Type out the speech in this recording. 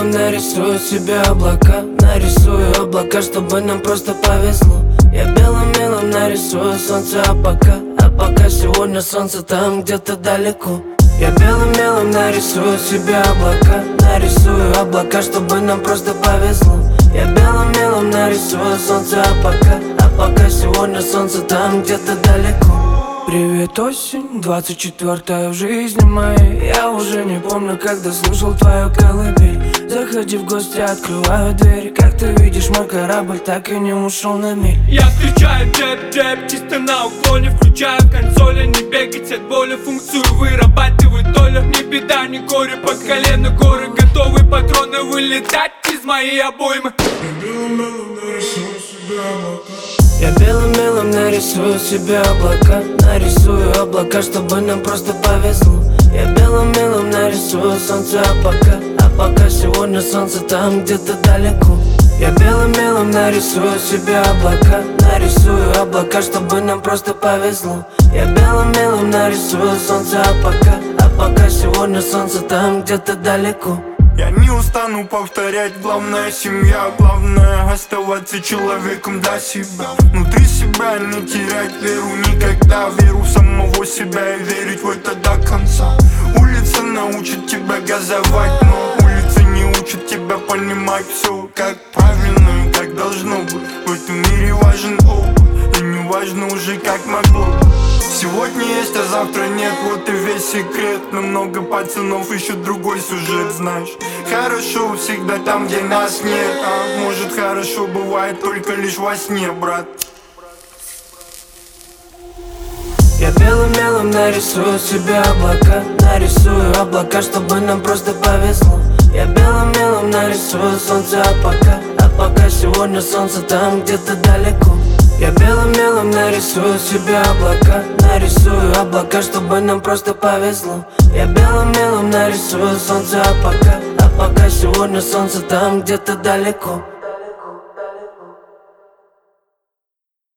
белым нарисую себе облака. Нарисую облака, чтобы нам просто повезло. Я белым мелом нарисую солнце, а пока сегодня солнце там где-то далеко. Я белым мелом нарисую себе облака. Нарисую облака, чтобы нам просто повезло. Я белым мелом нарисую солнце, а пока сегодня солнце там где-то далеко. Привет, осень, 24-я в жизни моей. Я уже не помню, когда слушал твою колыбель. Заходи в гости, открываю дверь. Как ты видишь, мой корабль так и не ушел на миль. Я встречаю джеб-джеб, чисто на уклоне. Включаю в консоли, не бегать от боли. Функцию вырабатываю долю. Не беда, не горе, под колено горы. Готовы патроны вылетать из моей обоймы. Я белым мелом нарисую себе облака. Нарисую облака, чтобы нам просто повезло. Я белым мелом нарисую солнце, а пока сегодня солнце там где-то далеко. Я белым мелом нарисую себе облака. Нарисую облака, чтобы нам просто повезло. Я белым мелом нарисую солнце, а пока сегодня солнце там где-то далеко. Я не устану повторять, главное семья. Главное оставаться человеком для себя. Внутри себя не терять веру никогда. Веру в самого себя и верить в это до конца. Улица научит тебя газовать, но улица не учит тебя понимать все как правильно и как должно быть. В этом мире важен опыт, и не важно уже как могло. Сегодня есть, а завтра нет, вот и весь секрет. Но много пацанов ищут другой сюжет, знаешь. Хорошо всегда там, где нас нет. А может, хорошо бывает только лишь во сне, брат. Я белым мелом нарисую себе облака. Нарисую облака, чтобы нам просто повезло. Я белым мелом нарисую солнце, а пока сегодня солнце там где-то далеко. Я белым мелом нарисую себе облака. Нарисую облака, чтобы нам просто повезло. Я белым мелом нарисую солнце, а пока сегодня солнце там где-то далеко.